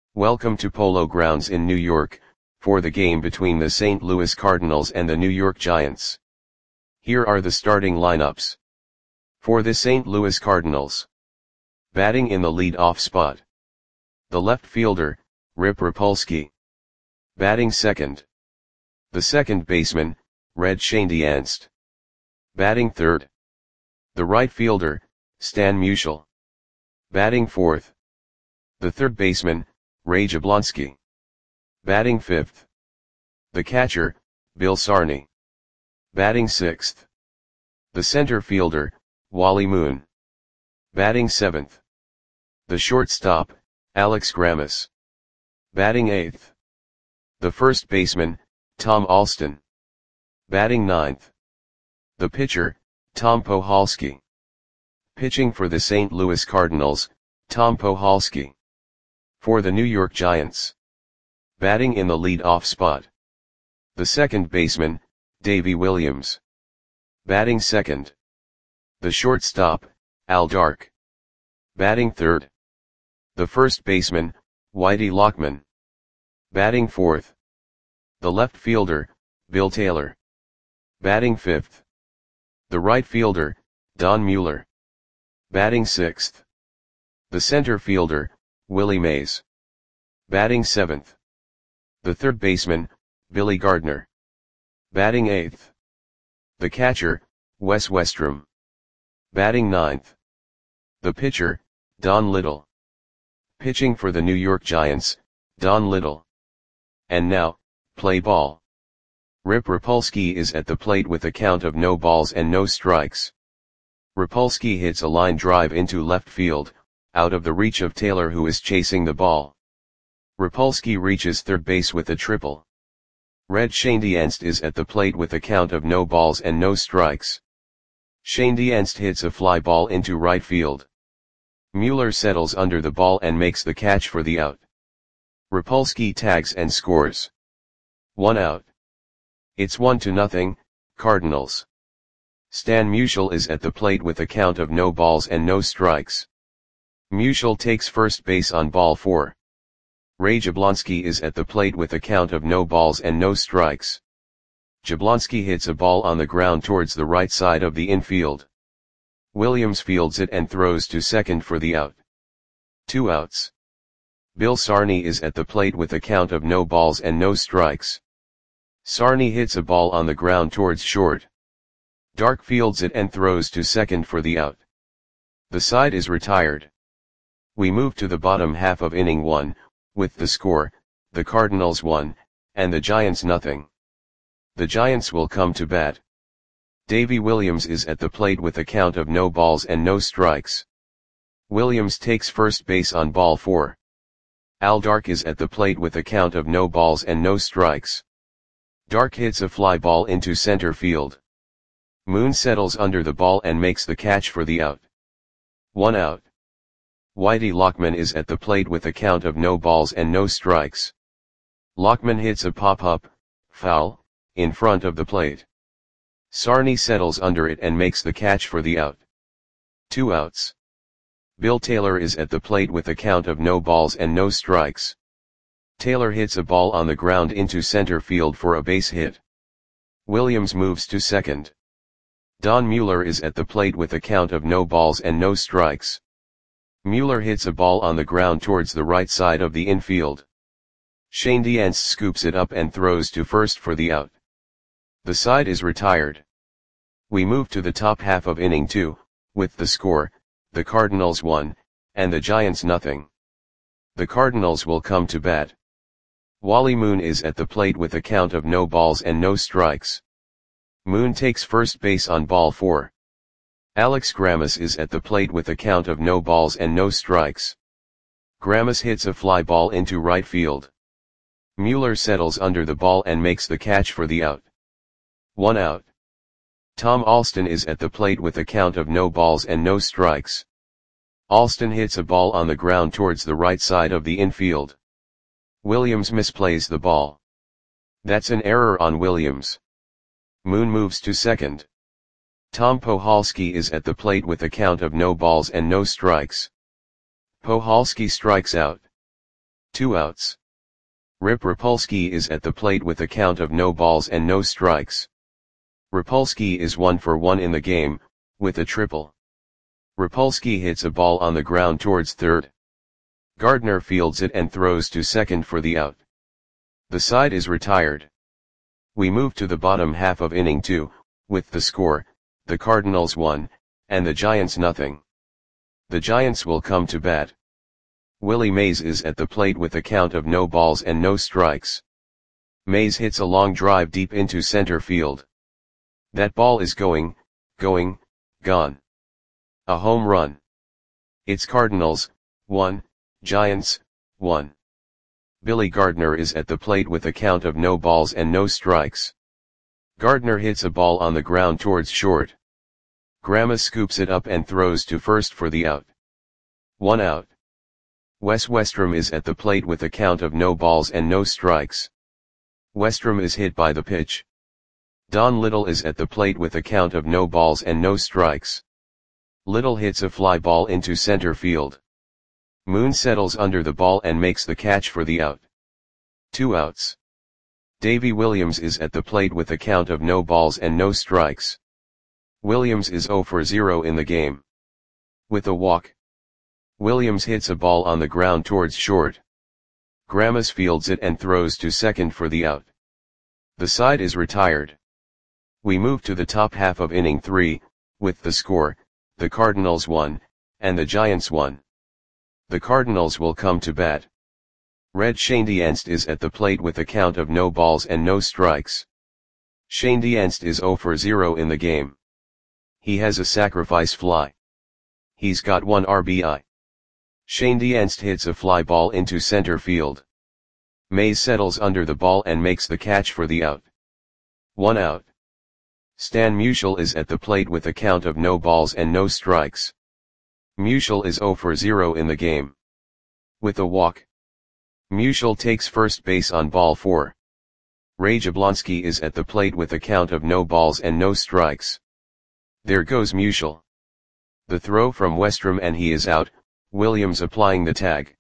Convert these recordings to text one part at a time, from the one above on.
Welcome to Polo Grounds in New York, for the game between the St. Louis Cardinals and the New York Giants. Here are the starting lineups. For the St. Louis Cardinals. Batting in the lead-off spot. The left fielder, Rip Rapolsky. Batting second. The second baseman, Red Schoendienst. Batting third. The right fielder, Stan Musial. Batting fourth. The third baseman, Ray Jablonski. Batting fifth. The catcher, Bill Sarney. Batting sixth. The center fielder, Wally Moon. Batting seventh. The shortstop, Alex Grammas. Batting eighth. The first baseman, Tom Alston. Batting ninth. The pitcher, Tom Pohalski. Pitching for the St. Louis Cardinals, Tom Pohalski. For the New York Giants. Batting in the lead-off spot. The second baseman, Davey Williams. Batting second. The shortstop, Al Dark. Batting third. The first baseman, Whitey Lockman. Batting fourth. The left fielder, Bill Taylor. Batting fifth. The right fielder, Don Mueller. Batting sixth. The center fielder, Willie Mays. Batting seventh. The third baseman, Billy Gardner. Batting eighth. The catcher, Wes Westrom. Batting ninth. The pitcher, Don Little. Pitching for the New York Giants, Don Little. And now, play ball. Rip Rapolsky is at the plate with a count of no balls and no strikes. Rapolsky hits a line drive into left field, out of the reach of Taylor, who is chasing the ball. Rapolsky reaches third base with a triple. Red Schoendienst is at the plate with a count of no balls and no strikes. Schoendienst hits a fly ball into right field. Mueller settles under the ball and makes the catch for the out. Rapolsky tags and scores. 1 out. It's 1-0, Cardinals. Stan Musial is at the plate with a count of no balls and no strikes. Musial takes first base on ball 4. Ray Jablonski is at the plate with a count of no balls and no strikes. Jablonski hits a ball on the ground towards the right side of the infield. Williams fields it and throws to second for the out. 2 outs. Bill Sarney is at the plate with a count of no balls and no strikes. Sarney hits a ball on the ground towards short. Dark fields it and throws to second for the out. The side is retired. We move to the bottom half of inning 1, with the score, the Cardinals 1, and the Giants 0. The Giants will come to bat. Davey Williams is at the plate with a count of no balls and no strikes. Williams takes first base on ball 4. Al Dark is at the plate with a count of no balls and no strikes. Dark hits a fly ball into center field. Moon settles under the ball and makes the catch for the out. 1 out. Whitey Lockman is at the plate with a count of no balls and no strikes. Lockman hits a pop-up, foul, in front of the plate. Sarney settles under it and makes the catch for the out. 2 outs. Bill Taylor is at the plate with a count of no balls and no strikes. Taylor hits a ball on the ground into center field for a base hit. Williams moves to second. Don Mueller is at the plate with a count of no balls and no strikes. Mueller hits a ball on the ground towards the right side of the infield. Schoendienst scoops it up and throws to first for the out. The side is retired. We move to the top half of inning 2, with the score, the Cardinals 1, and the Giants 0. The Cardinals will come to bat. Wally Moon is at the plate with a count of no balls and no strikes. Moon takes first base on ball 4. Alex Grammas is at the plate with a count of no balls and no strikes. Grammas hits a fly ball into right field. Mueller settles under the ball and makes the catch for the out. 1 out. Tom Alston is at the plate with a count of no balls and no strikes. Alston hits a ball on the ground towards the right side of the infield. Williams misplays the ball. That's an error on Williams. Moon moves to second. Tom Pohalski is at the plate with a count of no balls and no strikes. Pohalski strikes out. 2 outs. Rip Rapolsky is at the plate with a count of no balls and no strikes. Rapolsky is 1 for 1 in the game, with a triple. Rapolsky hits a ball on the ground towards third. Gardner fields it and throws to second for the out. The side is retired. We move to the bottom half of inning 2, with the score, the Cardinals 1, and the Giants nothing. The Giants will come to bat. Willie Mays is at the plate with a count of no balls and no strikes. Mays hits a long drive deep into center field. That ball is going, gone. A home run. It's Cardinals, 1, Giants, 1. Billy Gardner is at the plate with a count of no balls and no strikes. Gardner hits a ball on the ground towards short. Grandma scoops it up and throws to first for the out. 1 out. Wes Westrom is at the plate with a count of no balls and no strikes. Westrom is hit by the pitch. Don Little is at the plate with a count of no balls and no strikes. Little hits a fly ball into center field. Moon settles under the ball and makes the catch for the out. 2 outs. Davy Williams is at the plate with a count of no balls and no strikes. Williams is 0 for 0 in the game. With a walk. Williams hits a ball on the ground towards short. Grammas fields it and throws to second for the out. The side is retired. We move to the top half of inning 3, with the score, the Cardinals 1, and the Giants 1. The Cardinals will come to bat. Red Schoendienst is at the plate with a count of no balls and no strikes. Schoendienst is 0 for 0 in the game. He has a sacrifice fly. He's got 1 RBI. Schoendienst hits a fly ball into center field. Mays settles under the ball and makes the catch for the out. 1 out. Stan Musial is at the plate with a count of no balls and no strikes. Musial is 0 for 0 in the game. With a walk. Musial takes first base on ball 4. Ray Jablonski is at the plate with a count of no balls and no strikes. There goes Musial. The throw from Westrom and he is out, Williams applying the tag.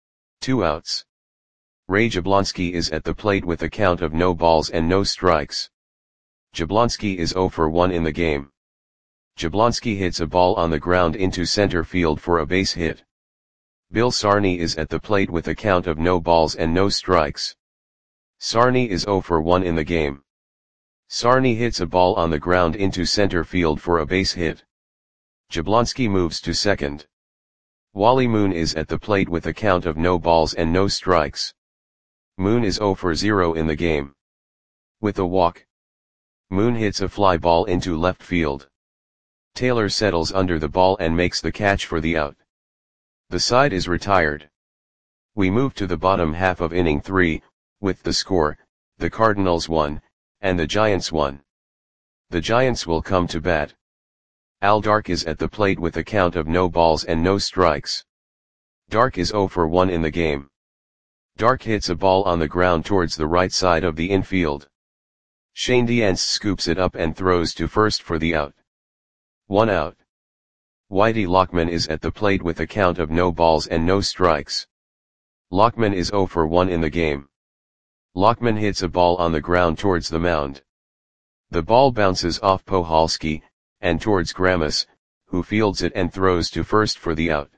2 outs. Ray Jablonski is at the plate with a count of no balls and no strikes. Jablonski is 0 for 1 in the game. Jablonski hits a ball on the ground into center field for a base hit. Bill Sarney is at the plate with a count of no balls and no strikes. Sarney is 0 for 1 in the game. Sarney hits a ball on the ground into center field for a base hit. Jablonski moves to second. Wally Moon is at the plate with a count of no balls and no strikes. Moon is 0 for 0 in the game. With a walk. Moon hits a fly ball into left field. Taylor settles under the ball and makes the catch for the out. The side is retired. We move to the bottom half of inning 3, with the score, the Cardinals 1, and the Giants 1. The Giants will come to bat. Al Dark is at the plate with a count of no balls and no strikes. Dark is 0 for 1 in the game. Dark hits a ball on the ground towards the right side of the infield. Schoendienst scoops it up and throws to first for the out. 1 out. Whitey Lockman is at the plate with a count of no balls and no strikes. Lockman is 0 for 1 in the game. Lockman hits a ball on the ground towards the mound. The ball bounces off Pohalski, and towards Grammas, who fields it and throws to first for the out.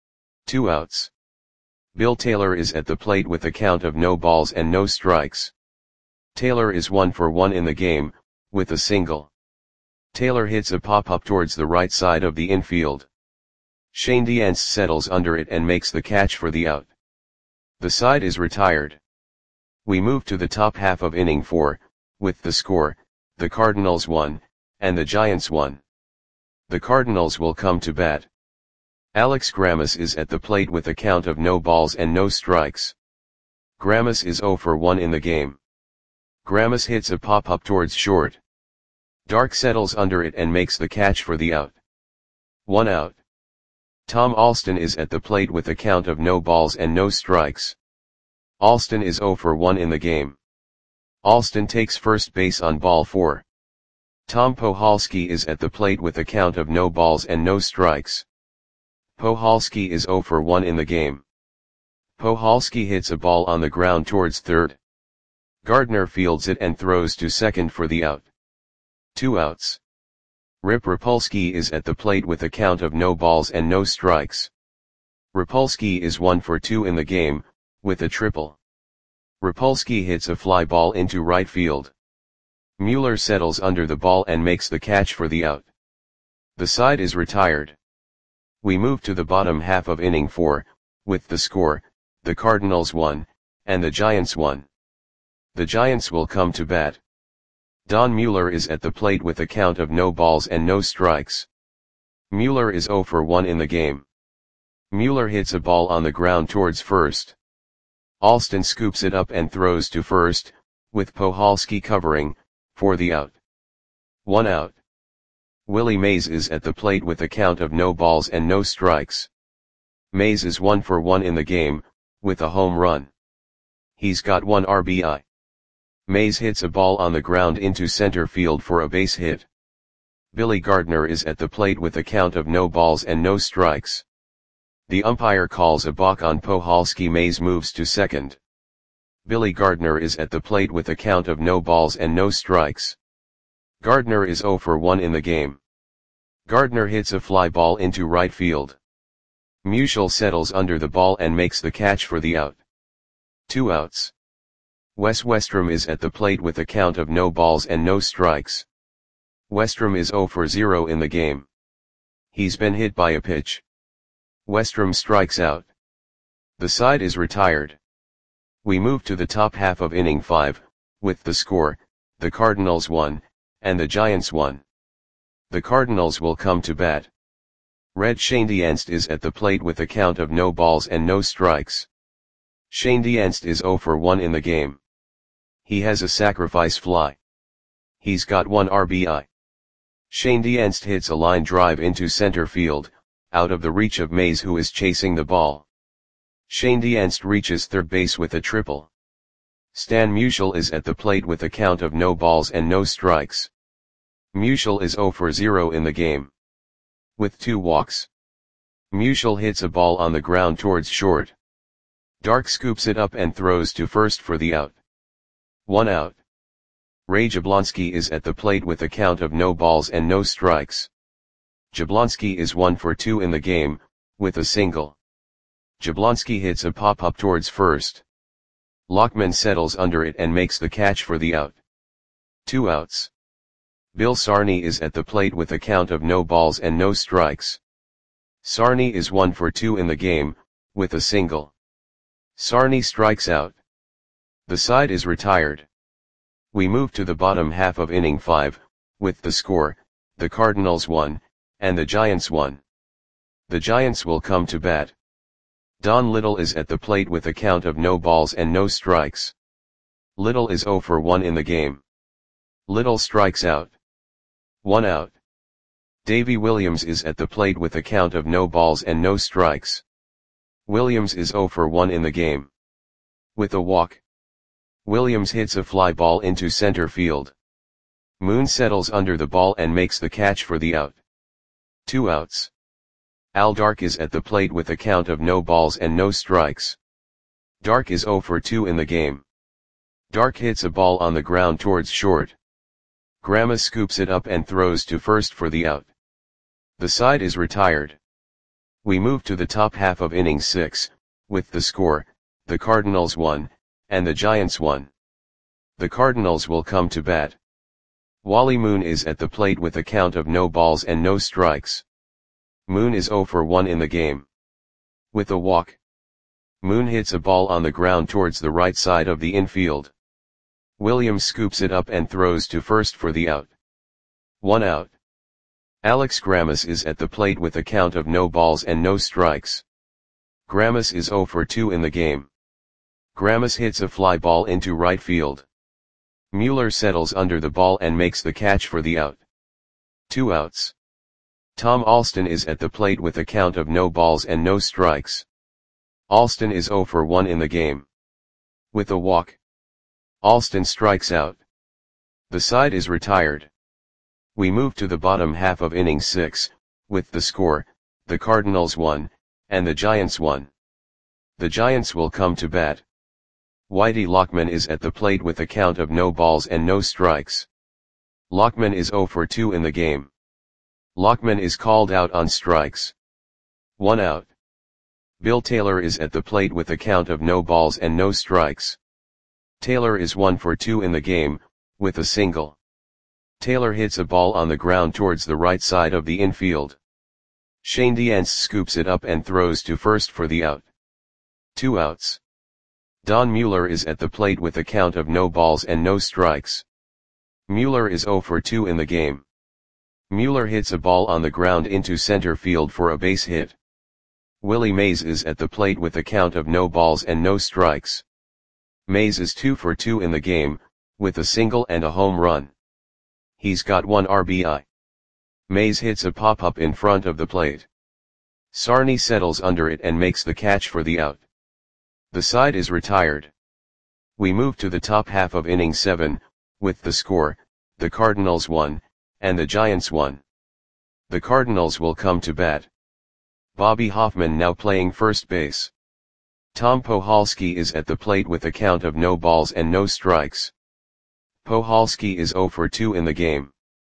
2 outs. Bill Taylor is at the plate with a count of no balls and no strikes. Taylor is 1 for 1 in the game, with a single. Taylor hits a pop-up towards the right side of the infield. Schoendienst settles under it and makes the catch for the out. The side is retired. We move to the top half of inning 4, with the score, the Cardinals 1, and the Giants 1. The Cardinals will come to bat. Alex Grammas is at the plate with a count of no balls and no strikes. Grammas is 0 for 1 in the game. Grammas hits a pop-up towards short. Dark settles under it and makes the catch for the out. 1 out. Tom Alston is at the plate with a count of no balls and no strikes. Alston is 0 for 1 in the game. Alston takes first base on ball 4. Tom Pohalski is at the plate with a count of no balls and no strikes. Pohalski is 0 for 1 in the game. Pohalski hits a ball on the ground towards third. Gardner fields it and throws to second for the out. 2 outs. Rip Rapolsky is at the plate with a count of no balls and no strikes. Rapolsky is 1 for 2 in the game, with a triple. Rapolsky hits a fly ball into right field. Mueller settles under the ball and makes the catch for the out. The side is retired. We move to the bottom half of inning 4, with the score, the Cardinals 1, and the Giants 1. The Giants will come to bat. Don Mueller is at the plate with a count of no balls and no strikes. Mueller is 0 for 1 in the game. Mueller hits a ball on the ground towards first. Alston scoops it up and throws to first, with Pohalski covering, for the out. 1 out. Willie Mays is at the plate with a count of no balls and no strikes. Mays is 1 for 1 in the game, with a home run. He's got 1 RBI. Mays hits a ball on the ground into center field for a base hit. Billy Gardner is at the plate with a count of no balls and no strikes. The umpire calls a balk on Pohalski. Mays moves to second. Billy Gardner is at the plate with a count of no balls and no strikes. Gardner is 0 for 1 in the game. Gardner hits a fly ball into right field. Musial settles under the ball and makes the catch for the out. 2 outs. Wes Westrom is at the plate with a count of no balls and no strikes. Westrom is 0 for 0 in the game. He's been hit by a pitch. Westrom strikes out. The side is retired. We move to the top half of inning 5, with the score, the Cardinals 1, and the Giants 1. The Cardinals will come to bat. Red Schoendienst is at the plate with a count of no balls and no strikes. Schoendienst is 0 for 1 in the game. He has a sacrifice fly. He's got 1 RBI. Schoendienst hits a line drive into center field, out of the reach of Mays, who is chasing the ball. Schoendienst reaches third base with a triple. Stan Musial is at the plate with a count of no balls and no strikes. Musial is 0 for 0 in the game. With 2 walks. Musial hits a ball on the ground towards short. Dark scoops it up and throws to first for the out. 1 out. Ray Jablonski is at the plate with a count of no balls and no strikes. Jablonski is 1 for 2 in the game, with a single. Jablonski hits a pop-up towards first. Lockman settles under it and makes the catch for the out. 2 outs. Bill Sarney is at the plate with a count of no balls and no strikes. Sarney is 1 for 2 in the game, with a single. Sarney strikes out. The side is retired. We move to the bottom half of inning 5, with the score, the Cardinals 1, and the Giants 1. The Giants will come to bat. Don Little is at the plate with a count of no balls and no strikes. Little is 0 for 1 in the game. Little strikes out. 1 out. Davy Williams is at the plate with a count of no balls and no strikes. Williams is 0 for 1 in the game. With a walk. Williams hits a fly ball into center field. Moon settles under the ball and makes the catch for the out. 2 outs. Al Dark is at the plate with a count of no balls and no strikes. Dark is 0 for 2 in the game. Dark hits a ball on the ground towards short. Grandma scoops it up and throws to first for the out. The side is retired. We move to the top half of inning 6, with the score, the Cardinals 1, and the Giants 1. The Cardinals will come to bat. Wally Moon is at the plate with a count of no balls and no strikes. Moon is 0 for 1 in the game. With a walk. Moon hits a ball on the ground towards the right side of the infield. Williams scoops it up and throws to first for the out. 1 out. Alex Grammas is at the plate with a count of no balls and no strikes. Grammas is 0 for 2 in the game. Grammas hits a fly ball into right field. Mueller settles under the ball and makes the catch for the out. 2 outs. Tom Alston is at the plate with a count of no balls and no strikes. Alston is 0 for 1 in the game. With a walk. Alston strikes out. The side is retired. We move to the bottom half of inning 6, with the score, the Cardinals 1, and the Giants 1. The Giants will come to bat. Whitey Lockman is at the plate with a count of no balls and no strikes. Lockman is 0 for 2 in the game. Lockman is called out on strikes. 1 out. Bill Taylor is at the plate with a count of no balls and no strikes. Taylor is 1 for 2 in the game, with a single. Taylor hits a ball on the ground towards the right side of the infield. Shane Dientz scoops it up and throws to first for the out. 2 outs. Don Mueller is at the plate with a count of no balls and no strikes. Mueller is 0 for 2 in the game. Mueller hits a ball on the ground into center field for a base hit. Willie Mays is at the plate with a count of no balls and no strikes. Mays is 2 for 2 in the game, with a single and a home run. He's got 1 RBI. Mays hits a pop-up in front of the plate. Sarney settles under it and makes the catch for the out. The side is retired. We move to the top half of inning 7, with the score, the Cardinals 1, and the Giants 1. The Cardinals will come to bat. Bobby Hoffman now playing first base. Tom Pohalski is at the plate with a count of no balls and no strikes. Pohalski is 0 for 2 in the game.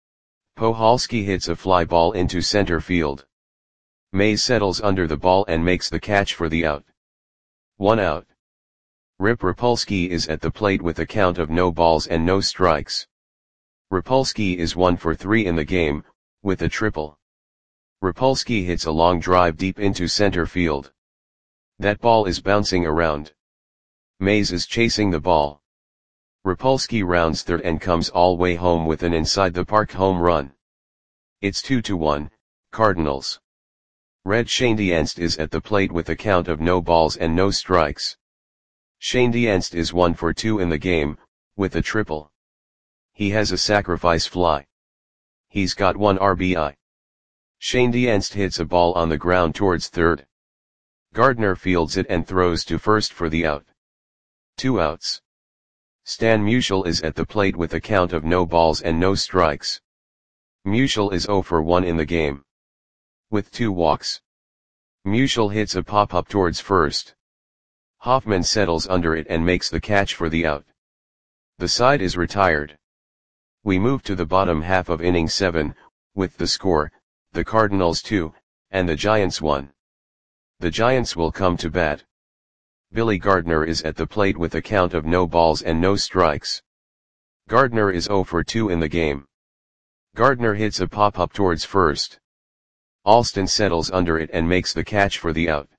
Pohalski hits a fly ball into center field. Mays settles under the ball and makes the catch for the out. 1 out. Rip Rapolsky is at the plate with a count of no balls and no strikes. Rapolsky is 1 for 3 in the game, with a triple. Rapolsky hits a long drive deep into center field. That ball is bouncing around. Mays is chasing the ball. Rapolsky rounds third and comes all way home with an inside-the-park home run. It's 2-1, Cardinals. Red Shane Dientz is at the plate with a count of no balls and no strikes. Shane Dientz is 1 for 2 in the game, with a triple. He has a sacrifice fly. He's got 1 RBI. Shane Dientz hits a ball on the ground towards third. Gardner fields it and throws to first for the out. 2 outs. Stan Musial is at the plate with a count of no balls and no strikes. Musial is 0 for 1 in the game. With 2 walks. Musial hits a pop-up towards first. Hoffman settles under it and makes the catch for the out. The side is retired. We move to the bottom half of inning 7, with the score, the Cardinals 2, and the Giants 1. The Giants will come to bat. Billy Gardner is at the plate with a count of no balls and no strikes. Gardner is 0 for 2 in the game. Gardner hits a pop-up towards first. Alston settles under it and makes the catch for the out.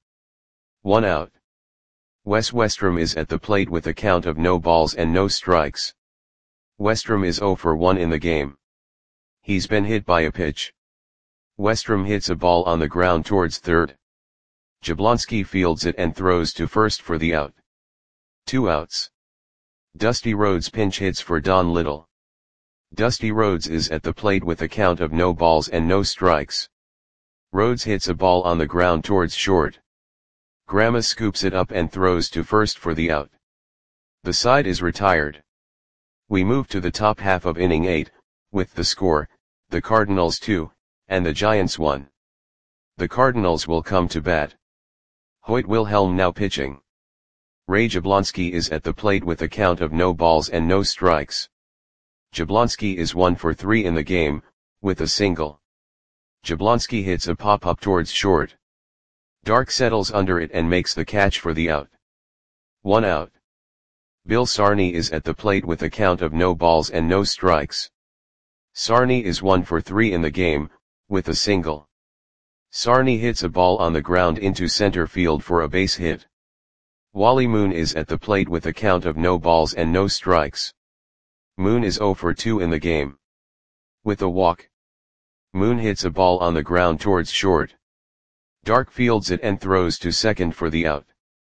1 out. Wes Westrom is at the plate with a count of no balls and no strikes. Westrom is 0 for 1 in the game. He's been hit by a pitch. Westrom hits a ball on the ground towards third. Jablonski fields it and throws to first for the out. 2 outs. Dusty Rhodes pinch hits for Don Little. Dusty Rhodes is at the plate with a count of no balls and no strikes. Rhodes hits a ball on the ground towards short. Grandma scoops it up and throws to first for the out. The side is retired. We move to the top half of inning 8, with the score, the Cardinals 2, and the Giants 1. The Cardinals will come to bat. Hoyt Wilhelm now pitching. Ray Jablonski is at the plate with a count of no balls and no strikes. Jablonski is 1 for 3 in the game, with a single. Jablonski hits a pop-up towards short. Dark settles under it and makes the catch for the out. 1 out. Bill Sarney is at the plate with a count of no balls and no strikes. Sarney is 1 for 3 in the game, with a single. Sarney hits a ball on the ground into center field for a base hit. Wally Moon is at the plate with a count of no balls and no strikes. Moon is 0 for 2 in the game. With a walk. Moon hits a ball on the ground towards short. Dark fields it and throws to second for the out.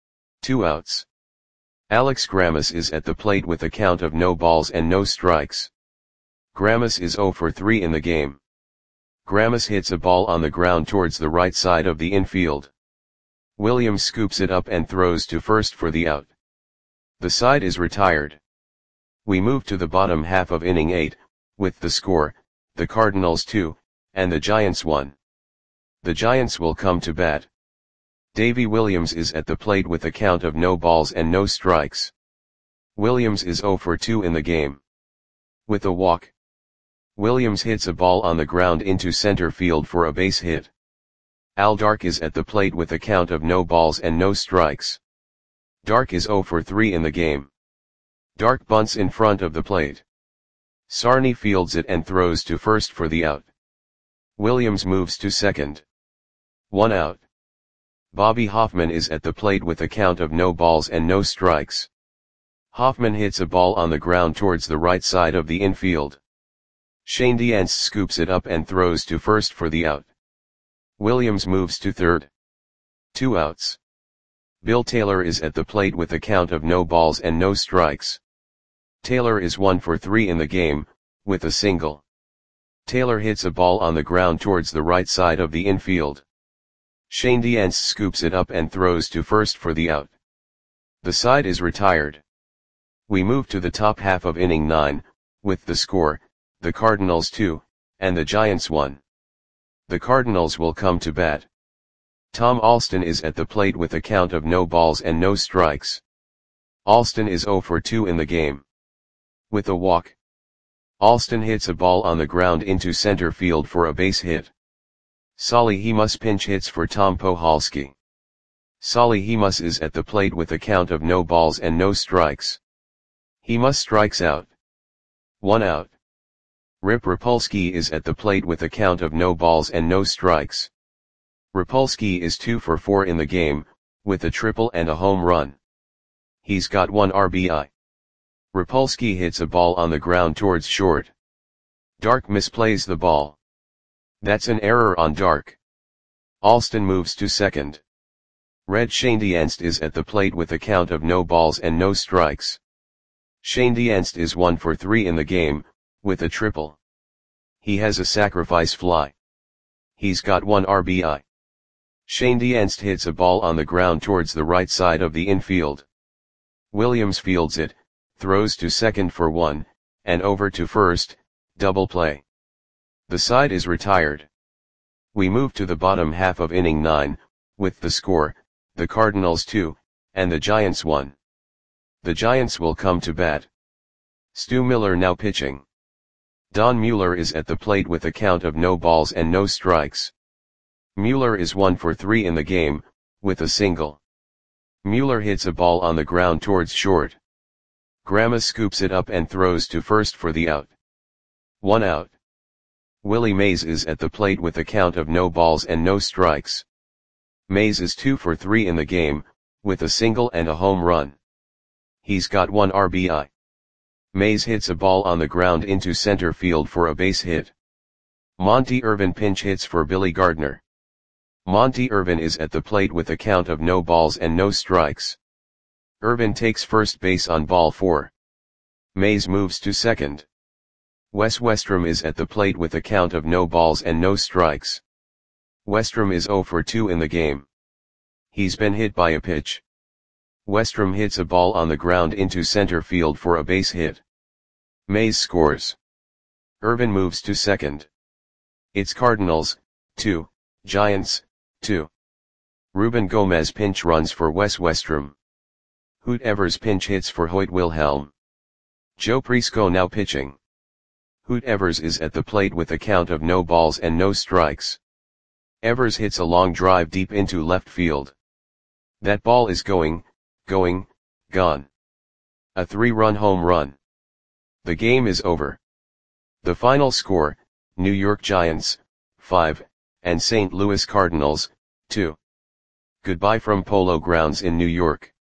2 outs. Alex Grammas is at the plate with a count of no balls and no strikes. Grammas is 0 for 3 in the game. Grammas hits a ball on the ground towards the right side of the infield. Williams scoops it up and throws to first for the out. The side is retired. We move to the bottom half of inning 8, with the score, the Cardinals 2, and the Giants 1. The Giants will come to bat. Davy Williams is at the plate with a count of no balls and no strikes. Williams is 0 for 2 in the game. With a walk, Williams hits a ball on the ground into center field for a base hit. Al Dark is at the plate with a count of no balls and no strikes. Dark is 0 for 3 in the game. Dark bunts in front of the plate. Sarney fields it and throws to first for the out. Williams moves to second. 1 out. Bobby Hoffman is at the plate with a count of no balls and no strikes. Hoffman hits a ball on the ground towards the right side of the infield. Shane Diance scoops it up and throws to first for the out. Williams moves to third. 2 outs. Bill Taylor is at the plate with a count of no balls and no strikes. Taylor is 1 for 3 in the game, with a single. Taylor hits a ball on the ground towards the right side of the infield. Shane Diance scoops it up and throws to first for the out. The side is retired. We move to the top half of inning 9, with the score, the Cardinals 2, and the Giants 1. The Cardinals will come to bat. Tom Alston is at the plate with a count of no balls and no strikes. Alston is 0 for 2 in the game. With a walk, Alston hits a ball on the ground into center field for a base hit. Solly Hemus pinch hits for Tom Pohalski. Solly Hemus is at the plate with a count of no balls and no strikes. Hemus strikes out. 1 out. Rip Rapolsky is at the plate with a count of no balls and no strikes. Rapolsky is 2 for 4 in the game, with a triple and a home run. He's got 1 RBI. Rapolsky hits a ball on the ground towards short. Dark misplays the ball. That's an error on Dark. Alston moves to second. Red Shane Diance is at the plate with a count of no balls and no strikes. Shane Diance is 1 for 3 in the game, with a triple. He has a sacrifice fly. He's got 1 RBI. Shane Diance hits a ball on the ground towards the right side of the infield. Williams fields it, throws to second for 1, and over to first, double play. The side is retired. We move to the bottom half of inning 9, with the score, the Cardinals 2, and the Giants 1. The Giants will come to bat. Stu Miller now pitching. Don Mueller is at the plate with a count of no balls and no strikes. Mueller is 1 for 3 in the game, with a single. Mueller hits a ball on the ground towards short. Grandma scoops it up and throws to first for the out. 1 out. Willie Mays is at the plate with a count of no balls and no strikes. Mays is 2 for 3 in the game, with a single and a home run. He's got 1 RBI. Mays hits a ball on the ground into center field for a base hit. Monty Irvin pinch hits for Billy Gardner. Monty Irvin is at the plate with a count of no balls and no strikes. Irvin takes first base on ball 4. Mays moves to second. Wes Westrom is at the plate with a count of no balls and no strikes. Westrom is 0 for 2 in the game. He's been hit by a pitch. Westrom hits a ball on the ground into center field for a base hit. Mays scores. Irvin moves to second. It's Cardinals, 2, Giants, 2. Ruben Gomez pinch runs for Wes Westrom. Hoot Evers pinch hits for Hoyt Wilhelm. Joe Prisco now pitching. Hoot Evers is at the plate with a count of no balls and no strikes. Evers hits a long drive deep into left field. That ball is gone. A 3-run home run. The game is over. The final score, New York Giants, 5, and St. Louis Cardinals, 2. Goodbye from Polo Grounds in New York.